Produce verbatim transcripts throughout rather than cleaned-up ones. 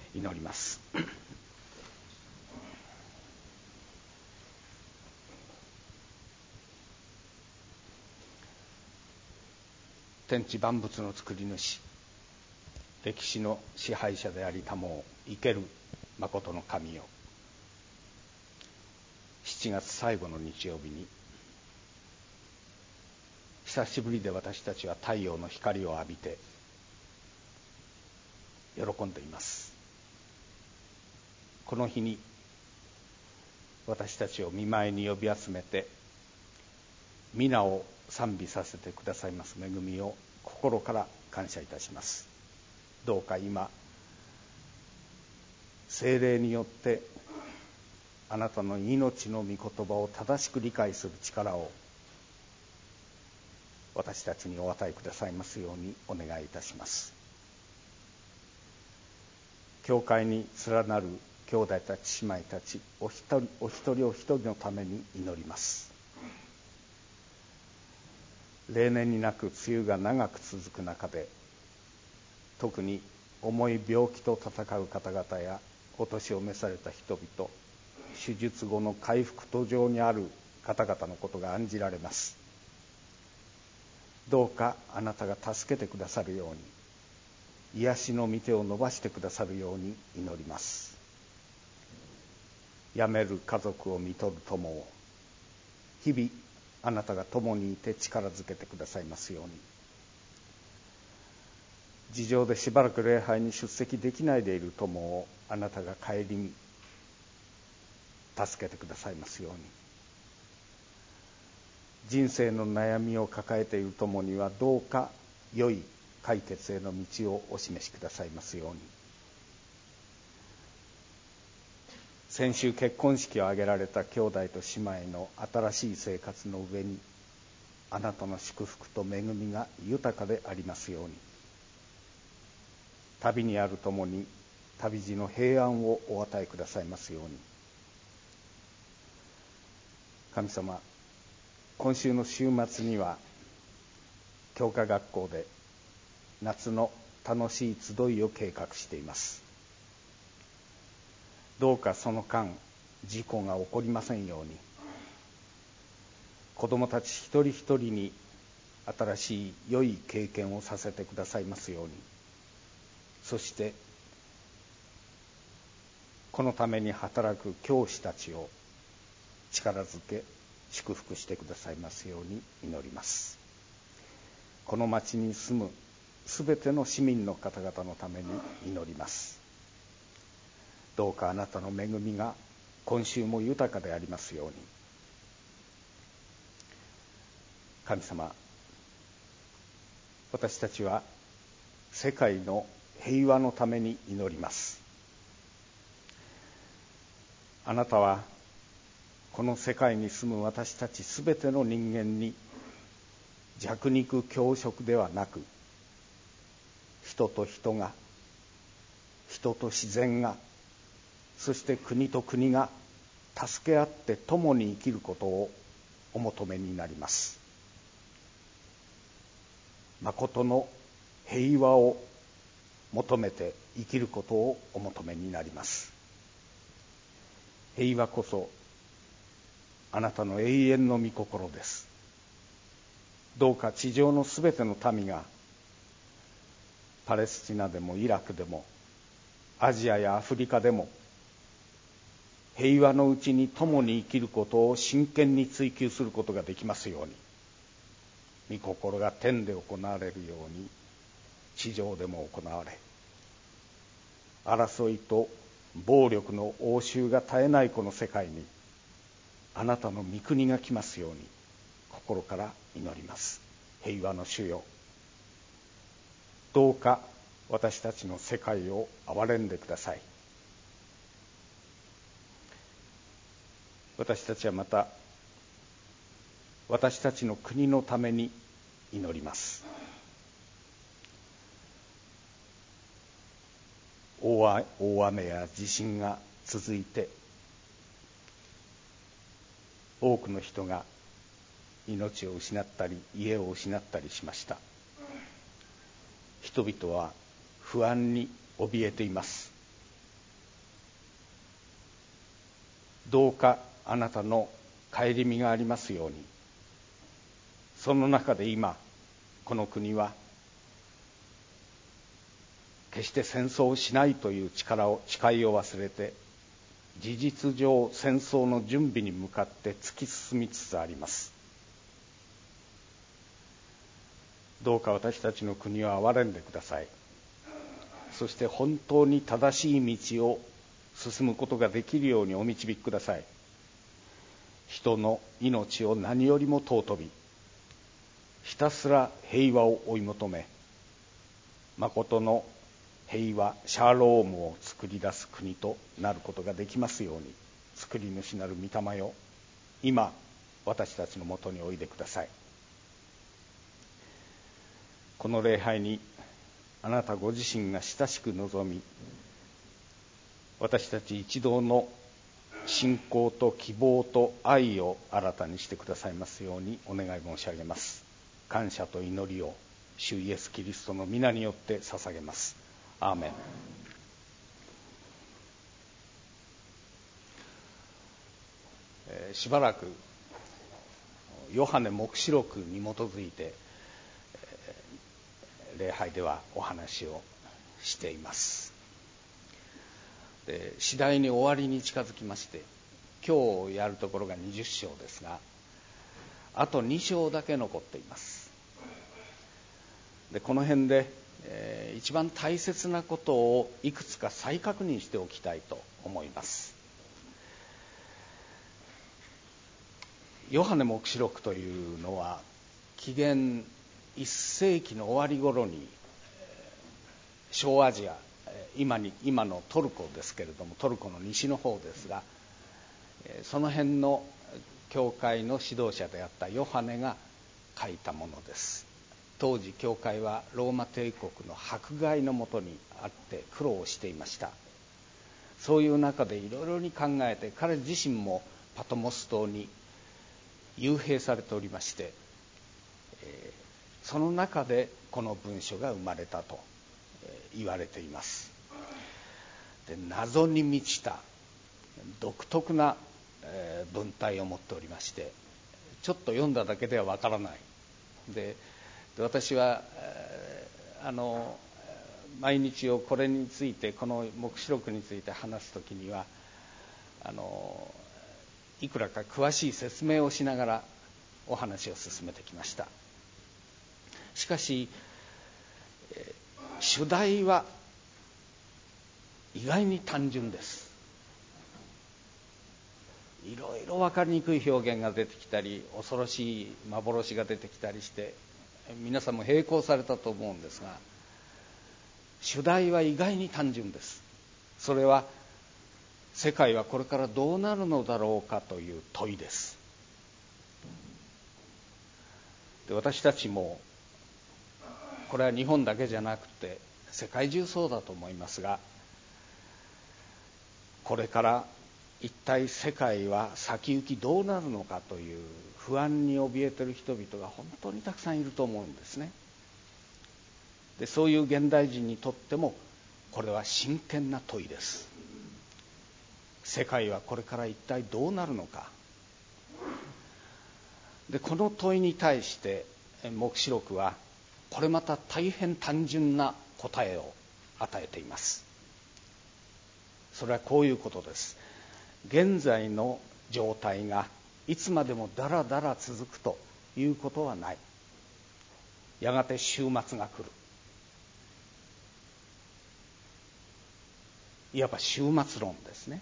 祈ります。天地万物の作り主、歴史の支配者でありたもう生ける誠の神よ、しちがつ最後の日曜日に久しぶりで私たちは太陽の光を浴びて喜んでいます。この日に私たちを御前に呼び集めて皆を賛美させてくださいます恵みを心から感謝いたします。どうか今聖霊によってあなたの命の御言葉を正しく理解する力を私たちにお与えくださいますようにお願いいたします。教会に連なる兄弟たち姉妹たちお一人お一人お一人のために祈ります。例年になく梅雨が長く続く中で、特に重い病気と闘う方々やお年を召された人々、手術後の回復途上にある方々のことが案じられます。どうかあなたが助けてくださるように、癒しの御手を伸ばしてくださるように祈ります。病める家族を看取る友を日々あなたが共にいて力づけてくださいますように。事情でしばらく礼拝に出席できないでいる友をあなたが顧み助けてくださいますように。人生の悩みを抱えている友にはどうか良い解決への道をお示しくださいますように。先週結婚式を挙げられた兄弟と姉妹の新しい生活の上にあなたの祝福と恵みが豊かでありますように。旅にあるともに旅路の平安をお与えくださいますように。神様、今週の週末には教科学校で夏の楽しい集いを計画しています。どうかその間事故が起こりませんように、子どもたち一人一人に新しい良い経験をさせてくださいますように。そしてこのために働く教師たちを力づけ祝福してくださいますように祈ります。この町に住むすべての市民の方々のために祈ります。どうかあなたの恵みが今週も豊かでありますように。神様、私たちは世界の平和のために祈ります。あなたはこの世界に住む私たちすべての人間に弱肉強食ではなく、人と人が、人と自然が、そして国と国が助け合って共に生きることをお求めになります。誠の平和を求めて生きることをお求めになります。平和こそあなたの永遠の御心です。どうか地上のすべての民がパレスチナでもイラクでもアジアやアフリカでも平和のうちに共に生きることを真剣に追求することができますように、御心が天で行われるように地上でも行われ、争いと暴力の応酬が絶えないこの世界にあなたの御国が来ますように心から祈ります。平和の主よ、どうか私たちの世界を憐れんでください。私たちはまた私たちの国のために祈ります。大雨や地震が続いて多くの人が命を失ったり家を失ったりしました。人々は不安に怯えています。 どうかあなたの顧みがありますように。その中で今この国は決して戦争をしないという力を誓いを忘れて、事実上戦争の準備に向かって突き進みつつあります。どうか私たちの国を憐れんでください。そして本当に正しい道を進むことができるようにお導きください。人の命を何よりも尊び、ひたすら平和を追い求め、誠の平和シャーロームを作り出す国となることができますように、作り主なる御霊よ、今私たちのもとにおいでください。この礼拝にあなたご自身が親しく望み、私たち一同の信仰と希望と愛を新たにしてくださいますようにお願い申し上げます。感謝と祈りを主イエスキリストの皆によって捧げます。アーメン。えー、しばらくヨハネ黙示録に基づいて、えー、礼拝ではお話をしています。で、次第に終わりに近づきまして、今日やるところがにじゅっ章ですが、あとに章だけ残っています。で、この辺で、えー、一番大切なことをいくつか再確認しておきたいと思います。ヨハネ黙示録というのは紀元いっ世紀の終わり頃に小アジア、今に今のトルコですけれども、トルコの西の方ですが、その辺の教会の指導者であったヨハネが書いたものです。当時教会はローマ帝国の迫害のもとにあって苦労していました。そういう中でいろいろに考えて、彼自身もパトモス島に幽閉されておりまして、えー、その中でこの文書が生まれたと言われています。で、謎に満ちた独特な文体を持っておりまして、ちょっと読んだだけではわからない。で、私はあの毎日をこれについて、この黙示録について話すときには、あのいくらか詳しい説明をしながらお話を進めてきました。しかし主題は意外に単純です。いろいろ分かりにくい表現が出てきたり、恐ろしい幻が出てきたりして、皆さんも並行されたと思うんですが、主題は意外に単純です。それは、世界はこれからどうなるのだろうかという問いです。で、私たちもこれは日本だけじゃなくて世界中そうだと思いますが、これから一体世界は先行きどうなるのかという不安に怯えている人々が本当にたくさんいると思うんですね。で、そういう現代人にとってもこれは真剣な問いです。世界はこれから一体どうなるのか。で、この問いに対して黙示録はこれまた大変単純な答えを与えています。それはこういうことです。現在の状態がいつまでもだらだら続くということはない。やがて終末が来る。いわば終末論ですね。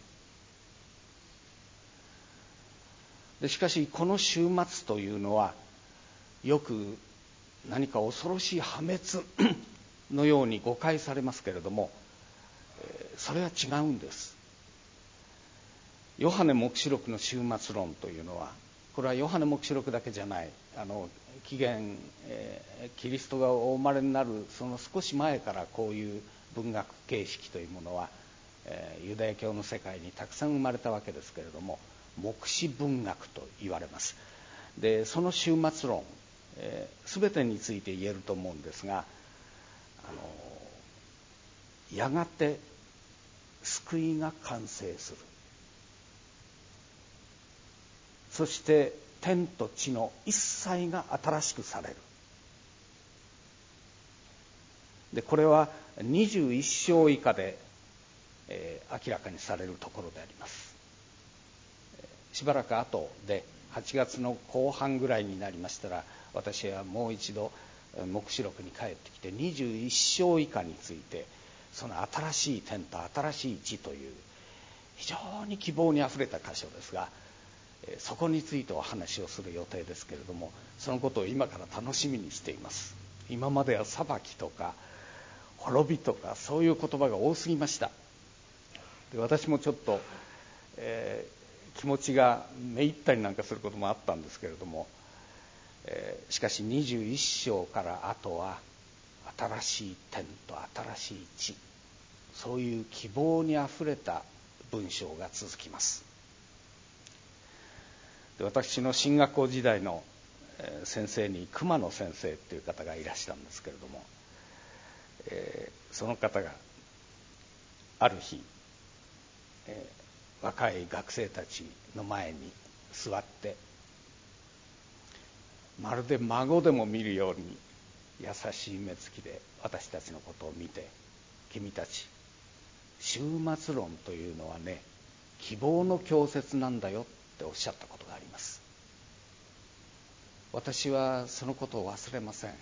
で、しかしこの終末というのはよく何か恐ろしい破滅のように誤解されますけれども、それは違うんです。ヨハネ黙示録の終末論というのは、これはヨハネ黙示録だけじゃない。あの紀元、えー、キリストがお生まれになるその少し前からこういう文学形式というものは、えー、ユダヤ教の世界にたくさん生まれたわけですけれども、黙示文学と言われます。で、その終末論、えー、全てについて言えると思うんですが、あのやがて救いが完成する。 そして天と地の一切が新しくされる。でこれはにじゅういっ章以下で、えー、明らかにされるところであります。しばらく後ではちがつの後半ぐらいになりましたら、私はもう一度黙示録に帰ってきてにじゅういっ章以下について、その新しい天と新しい地という非常に希望にあふれた箇所ですが、そこについてお話をする予定ですけれども、そのことを今から楽しみにしています。今までは裁きとか滅びとかそういう言葉が多すぎました。で私もちょっと、えー、気持ちがめいったりなんかすることもあったんですけれども、えー、しかしにじゅういっ章から後は新しい天と新しい地、そういう希望にあふれた文章が続きます。で私の進学校時代の先生に熊野先生という方がいらしたんですけれども、えー、その方がある日、えー、若い学生たちの前に座って、まるで孫でも見るように優しい目つきで私たちのことを見て、君たち、終末論というのはね、希望の教説なんだよっておっしゃったことがあります。私はそのことを忘れません。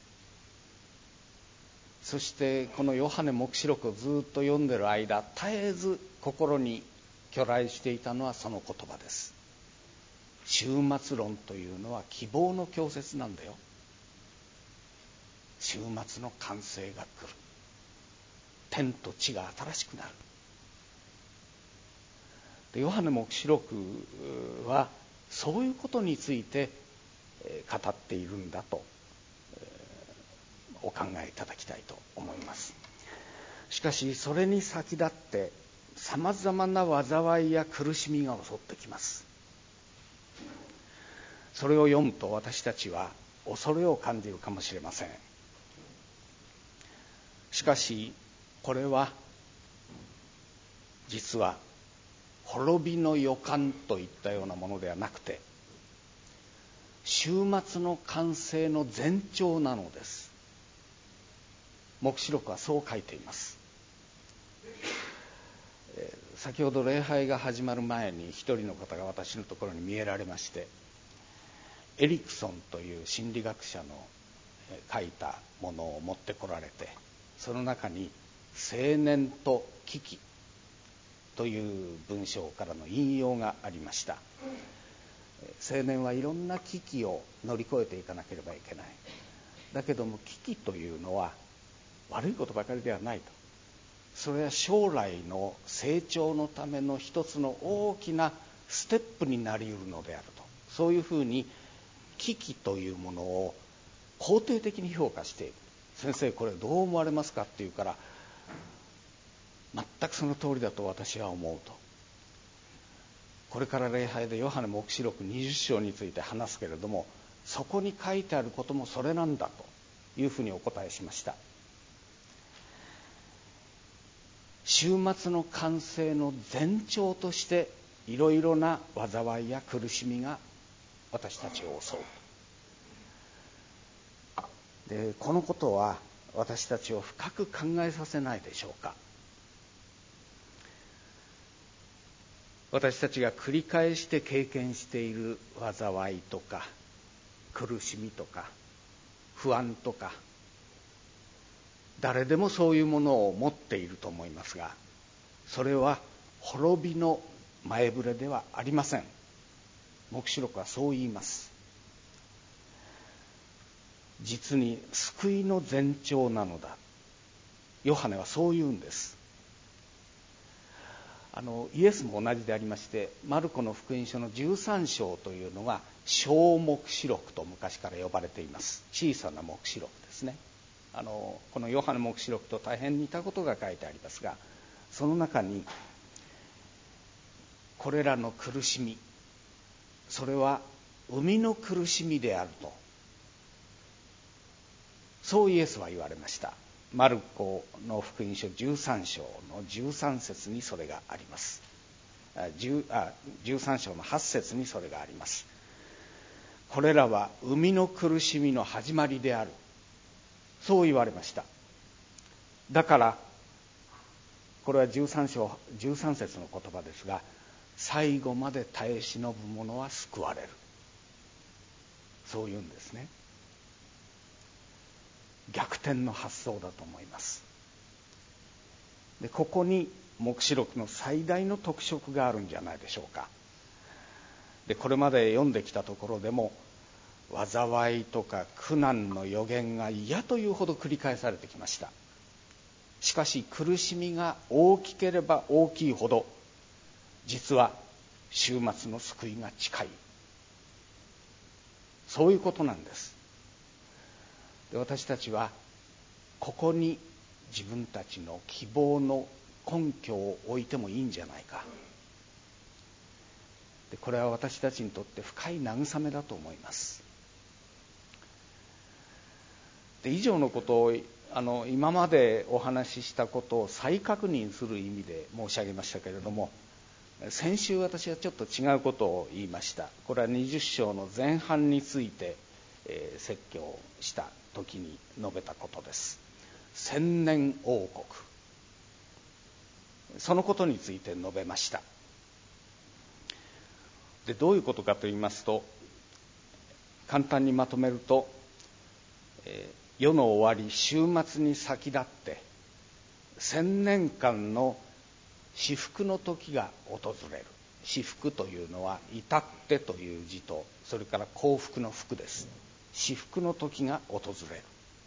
そしてこのヨハネ黙示録をずっと読んでる間、絶えず心に去来していたのはその言葉です。終末論というのは希望の教説なんだよ。終末の完成が来る。天と地が新しくなる。でヨハネ黙示録はそういうことについて語っているんだとお考えいただきたいと思います。しかしそれに先立ってさまざまな災いや苦しみが襲ってきます。それを読むと私たちは恐れを感じるかもしれません。しかしこれは実は滅びの予感といったようなものではなくて、終末の完成の前兆なのです。黙示録はそう書いています。先ほど礼拝が始まる前に一人の方が私のところに見えられまして、エリクソンという心理学者の書いたものを持ってこられて、その中に青年と危機という文章からの引用がありました。青年はいろんな危機を乗り越えていかなければいけない。だけども危機というのは悪いことばかりではないと。それは将来の成長のための一つの大きなステップになり得るのであると。そういうふうに危機というものを肯定的に評価している。先生これどう思われますかって言うから、全くその通りだと私は思うと。これから礼拝でヨハネ黙示録にじゅっ章について話すけれども、そこに書いてあることもそれなんだというふうにお答えしました。終末の完成の前兆としていろいろな災いや苦しみが私たちを襲う。でこのことは私たちを深く考えさせないでしょうか。私たちが繰り返して経験している災いとか苦しみとか不安とか、誰でもそういうものを持っていると思いますが、それは滅びの前触れではありません。黙示録はそう言います。実に救いの前兆なのだ。ヨハネはそう言うんです。あのイエスも同じでありまして、マルコの福音書のじゅうさん章というのが小黙示録と昔から呼ばれています。小さな黙示録ですね。あのこのヨハネ黙示録と大変似たことが書いてありますが、その中にこれらの苦しみ、それは生みの苦しみであると、そうイエスは言われました。マルコの福音書じゅうさん章のじゅうさん節にそれがあります。 じゅうさん章のはち節にそれがあります。これらは生みの苦しみの始まりである、そう言われました。だからこれはじゅうさん章じゅうさん節の言葉ですが、最後まで耐え忍ぶ者は救われる、そう言うんですね。逆転の発想だと思います。でここに黙示録の最大の特色があるんじゃないでしょうか。でこれまで読んできたところでも、災いとか苦難の予言が嫌というほど繰り返されてきました。しかし苦しみが大きければ大きいほど、実は終末の救いが近い、そういうことなんです。で私たちはここに自分たちの希望の根拠を置いてもいいんじゃないか。でこれは私たちにとって深い慰めだと思います。で以上のことをあの今までお話ししたことを再確認する意味で申し上げましたけれども、先週私はちょっと違うことを言いました。これはにじゅう章の前半について、えー、説教した時に述べたことです。千年王国、そのことについて述べました。でどういうことかと言いますと、簡単にまとめると、えー世の終わり、終末に先立って千年間の至福の時が訪れる。至福というのは至ってという字と、それから幸福の福です。至福の時が訪れる、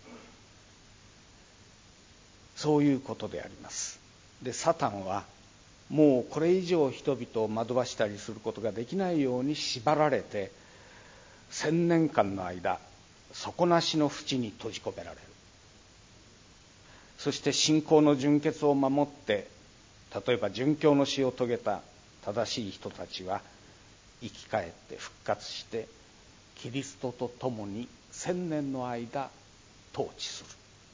そういうことであります。でサタンはもうこれ以上人々を惑わしたりすることができないように縛られて、千年間の間底なしの淵に閉じ込められる。そして信仰の純潔を守って、例えば殉教の死を遂げた正しい人たちは生き返って復活して、キリストと共に千年の間統治する。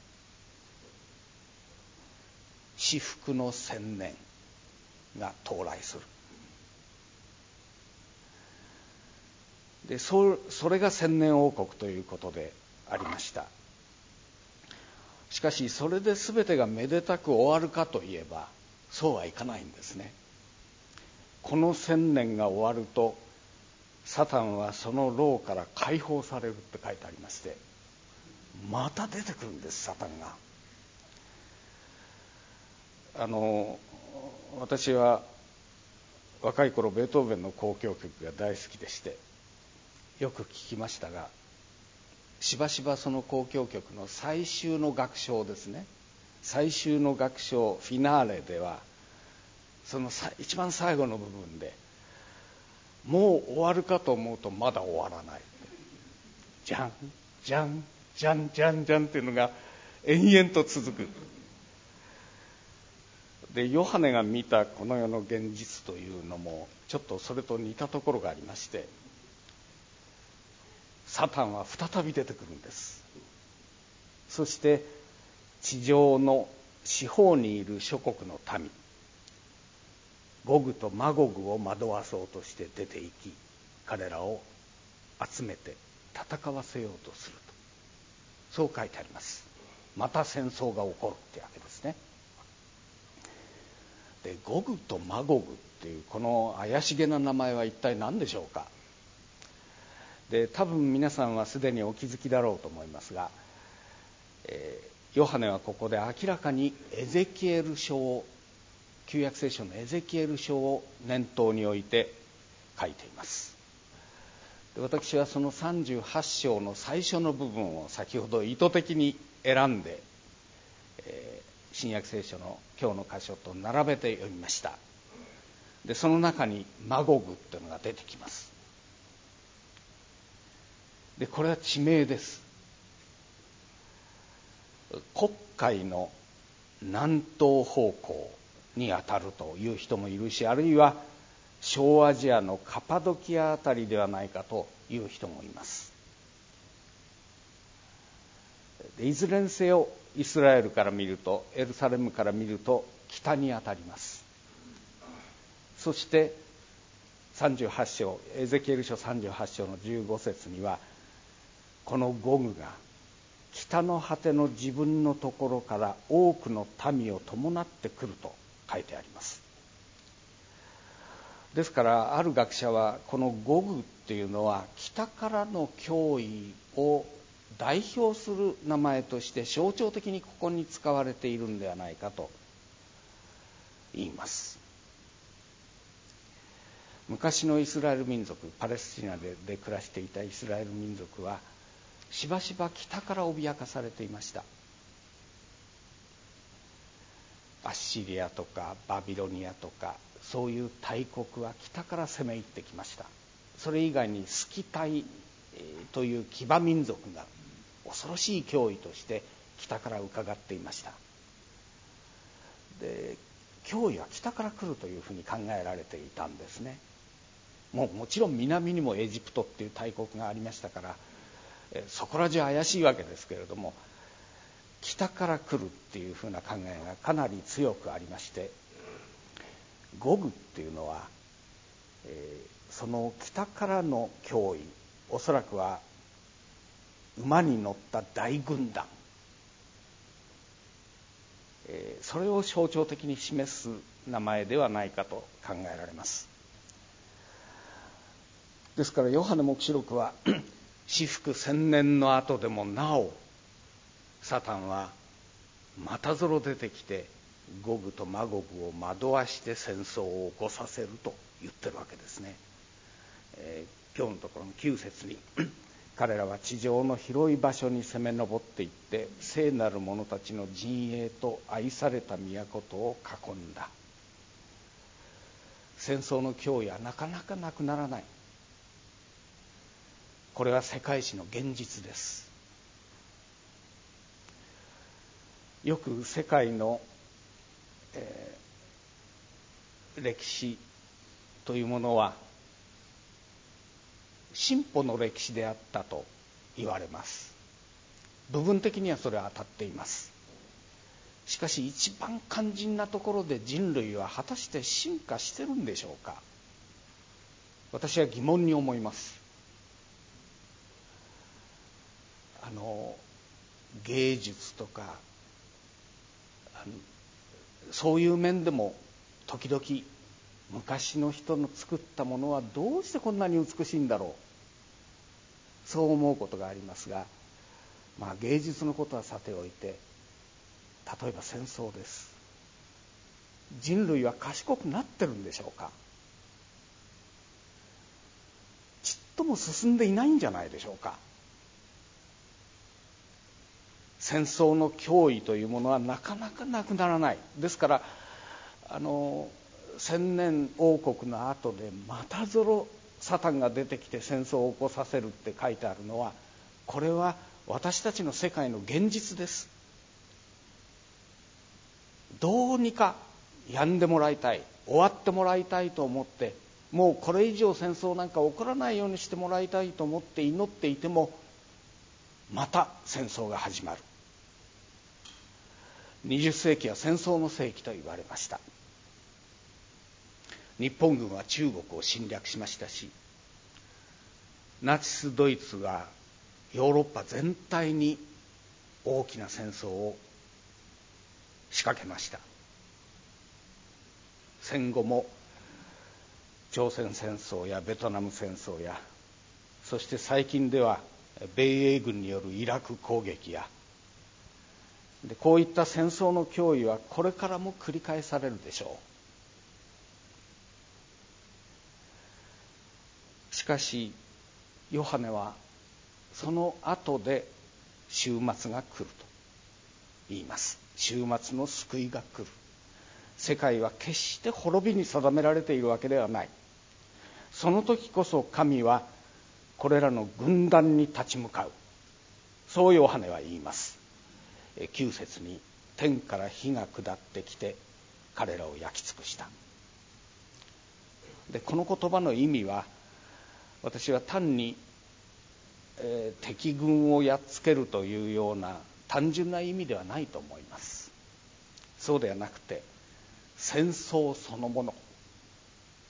至福の千年が到来する。で そ, それが千年王国ということでありました。しかしそれで全てがめでたく終わるかといえば、そうはいかないんですね。この千年が終わると、サタンはその牢から解放されるって書いてありまして、また出てくるんです、サタンが。あの私は若い頃ベートーベンの交響曲が大好きでして、よく聞きましたが、しばしばその交響曲の最終の楽章ですね、最終の楽章フィナーレでは、その一番最後の部分で、もう終わるかと思うとまだ終わらない、じゃんじゃんじゃんじゃんじゃんっていうのが延々と続く。でヨハネが見たこの世の現実というのもちょっとそれと似たところがありまして、サタンは再び出てくるんです。そして地上の四方にいる諸国の民、ゴグとマゴグを惑わそうとして出て行き、彼らを集めて戦わせようとすると、そう書いてあります。また戦争が起こるってわけですね。でゴグとマゴグっていうこの怪しげな名前は一体何でしょうか。で多分皆さんはすでにお気づきだろうと思いますが、えー、ヨハネはここで明らかにエゼキエル書を、旧約聖書のエゼキエル書を念頭に置いて書いています。で私はそのさんじゅうはち章の最初の部分を先ほど意図的に選んで、えー、新約聖書の今日の箇所と並べて読みました。でその中にマゴグというのが出てきます。でこれは地名です。黒海の南東方向にあたるという人もいるし、あるいは小アジアのカパドキアあたりではないかという人もいます。でいずれにせよイスラエルから見ると、エルサレムから見ると北にあたります。 そしてさんじゅうはち章、エゼキエル書さんじゅうはち章のじゅうご節には、このゴグが北の果ての自分のところから多くの民を伴ってくると書いてあります。ですからある学者はこのゴグっていうのは北からの脅威を代表する名前として象徴的にここに使われているんではないかと言います。昔のイスラエル民族、パレスチナ で, で暮らしていたイスラエル民族はしばしば北から脅かされていました。アッシリアとかバビロニアとかそういう大国は北から攻め入ってきました。それ以外にスキタイという騎馬民族が恐ろしい脅威として北から伺っていました。で、脅威は北から来るというふうに考えられていたんですね。もうもちろん南にもエジプトっていう大国がありましたから、そこら中怪しいわけですけれども、北から来るっていうふうな考えがかなり強くありまして、ゴグっていうのは、えー、その北からの脅威、おそらくは馬に乗った大軍団、えー、それを象徴的に示す名前ではないかと考えられます。ですからヨハネ黙示録は至福千年の後でもなおサタンはまたぞろ出てきてゴグとマゴグを惑わして戦争を起こさせると言ってるわけですね。えー、今日のところのきゅう節に彼らは地上の広い場所に攻め上っていって聖なる者たちの陣営と愛された都とを囲んだ。戦争の脅威はなかなかなくならない。これは世界史の現実です。よく世界の、えー、歴史というものは進歩の歴史であったと言われます。部分的にはそれは当たっています。しかし一番肝心なところで人類は果たして進化してるんでしょうか。私は疑問に思います。あの芸術とかあのそういう面でも時々昔の人の作ったものはどうしてこんなに美しいんだろう、そう思うことがありますが、まあ芸術のことはさておいて、例えば戦争です。人類は賢くなってるんでしょうか。ちっとも進んでいないんじゃないでしょうか。戦争の脅威というものはなかなかなくならない。ですからあの千年王国の後でまたぞろサタンが出てきて戦争を起こさせるって書いてあるのは、これは私たちの世界の現実です。どうにかやんでもらいたい、終わってもらいたいと思って、もうこれ以上戦争なんか起こらないようにしてもらいたいと思って祈っていても、また戦争が始まる。にじゅっ世紀は戦争の世紀と言われました。日本軍は中国を侵略しましたし、ナチスドイツがヨーロッパ全体に大きな戦争を仕掛けました。戦後も朝鮮戦争やベトナム戦争や、そして最近では米英軍によるイラク攻撃や、でこういった戦争の脅威はこれからも繰り返されるでしょう。しかしヨハネはその後で終末が来ると言います。終末の救いが来る。世界は決して滅びに定められているわけではない。その時こそ神はこれらの軍団に立ち向かう。そうヨハネは言います。きゅう節に天から火が下ってきて彼らを焼き尽くした。でこの言葉の意味は、私は単に、えー、敵軍をやっつけるというような単純な意味ではないと思います。そうではなくて、戦争そのもの、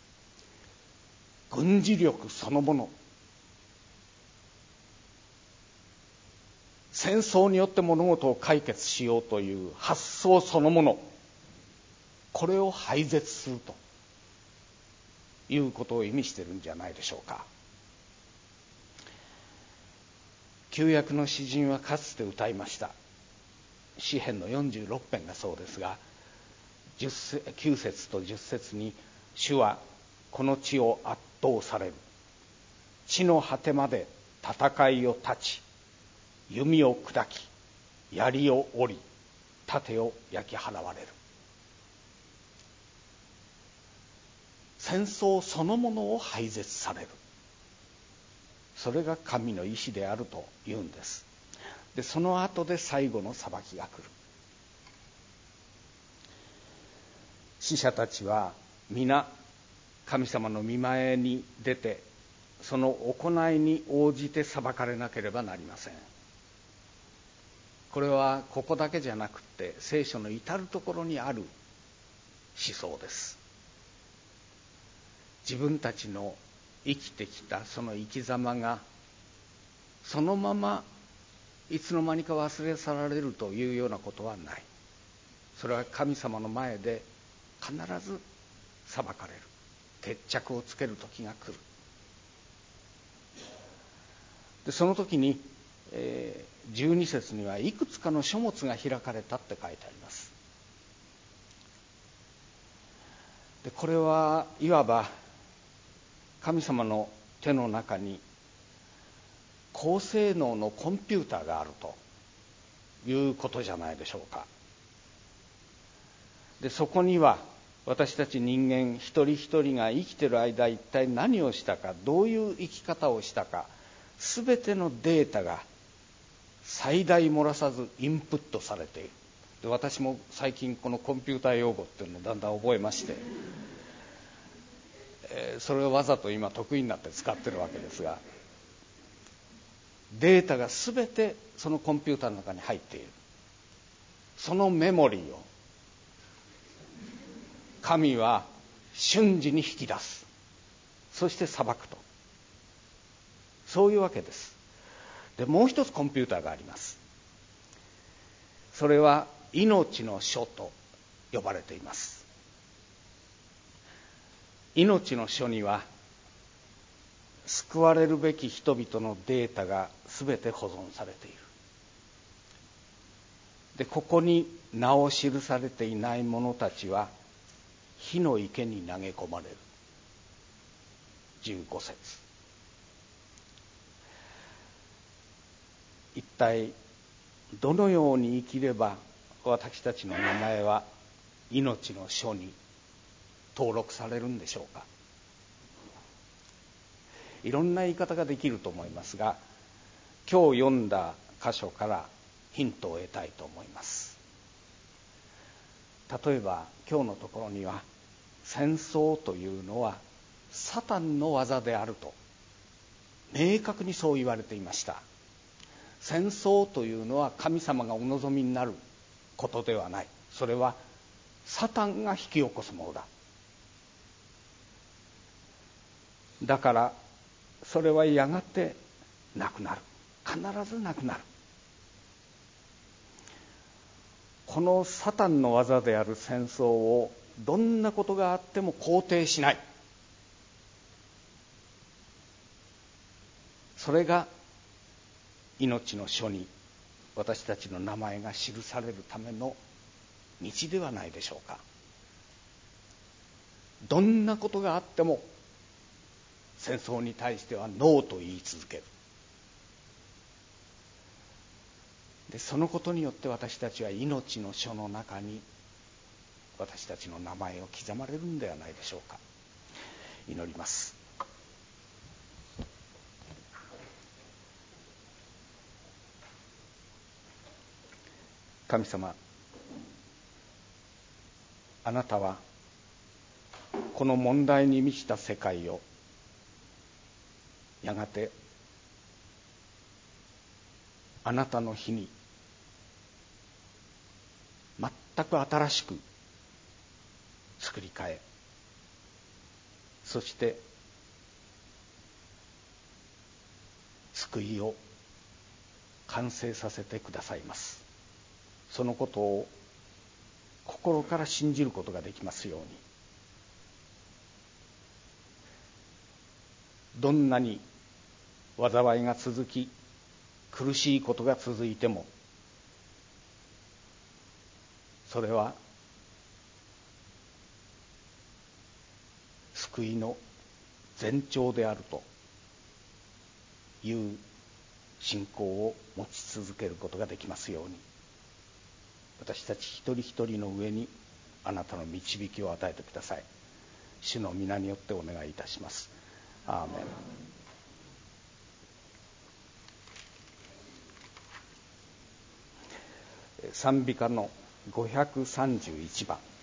軍事力そのもの、戦争によって物事を解決しようという発想そのもの、これを廃絶するということを意味しているんじゃないでしょうか。旧約の詩人はかつて歌いました。詩編のよんじゅうろく編がそうですが、きゅう節とじゅっ節に、主はこの地を圧倒される。地の果てまで戦いを断ち、弓を砕き、槍を折り、盾を焼き払われる。戦争そのものを廃絶される。それが神の意志であるというんです。で、その後で最後の裁きが来る。死者たちは皆神様の御前に出て、その行いに応じて裁かれなければなりません。これはここだけじゃなくて聖書の至るところにある思想です。自分たちの生きてきたその生き様がそのままいつの間にか忘れ去られるというようなことはない。それは神様の前で必ず裁かれる、決着をつける時が来る。でその時に、えー、じゅうに節にはいくつかの書物が開かれたって書いてあります。でこれはいわば神様の手の中に高性能のコンピューターがあるということじゃないでしょうか。でそこには私たち人間一人一人が生きている間一体何をしたか、どういう生き方をしたか、すべてのデータが最大漏らさずインプットされている。で私も最近このコンピューター用語っていうのをだんだん覚えまして、えー、それをわざと今得意になって使ってるわけですが、データがすべてそのコンピューターの中に入っている。そのメモリーを神は瞬時に引き出す。そして裁くと。そういうわけです。でもう一つコンピューターがあります。それは命の書と呼ばれています。命の書には救われるべき人々のデータがすべて保存されている。でここに名を記されていない者たちは火の池に投げ込まれる。じゅうご節。一体どのように生きれば私たちの名前は命の書に登録されるんでしょうか。いろんな言い方ができると思いますが、今日読んだ箇所からヒントを得たいと思います。例えば今日のところには、戦争というのはサタンの技であると明確にそう言われていました。戦争というのは神様がお望みになることではない。それはサタンが引き起こすものだ。だからそれはやがてなくなる。必ずなくなる。このサタンの技である戦争をどんなことがあっても肯定しない。それが命の書に私たちの名前が記されるための道ではないでしょうか。どんなことがあっても戦争に対してはノーと言い続ける。でそのことによって私たちは命の書の中に私たちの名前を刻まれるんではないでしょうか。祈ります。神様、あなたはこの問題に満ちた世界をやがてあなたの日に全く新しく作り変え、そして救いを完成させてくださいます。そのことを心から信じることができますように。どんなに災いが続き苦しいことが続いても、それは救いの前兆であるという信仰を持ち続けることができますように、私たち一人一人の上にあなたの導きを与えてください。主の皆によってお願いいたします。アーメン。賛美歌のごひゃくさんじゅういちばん。